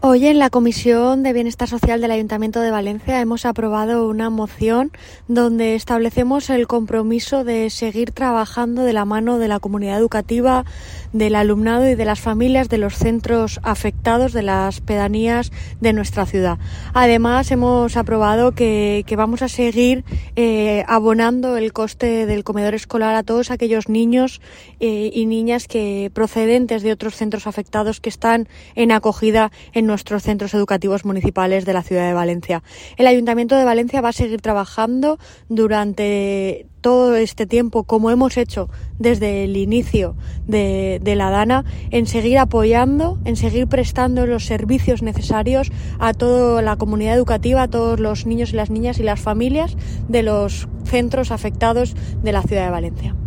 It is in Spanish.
Hoy en la Comisión de Bienestar Social del Ayuntamiento de Valencia hemos aprobado una moción donde establecemos el compromiso de seguir trabajando de la mano de la comunidad educativa, del alumnado y de las familias de los centros afectados de las pedanías de nuestra ciudad. Además, hemos aprobado que vamos a seguir abonando el coste del comedor escolar a todos aquellos niños y niñas procedentes de otros centros afectados que están en acogida en nuestros centros educativos municipales de la ciudad de Valencia. El Ayuntamiento de Valencia va a seguir trabajando durante todo este tiempo, como hemos hecho desde el inicio de la DANA, en seguir apoyando, en seguir prestando los servicios necesarios a toda la comunidad educativa, a todos los niños y las niñas y las familias de los centros afectados de la ciudad de Valencia.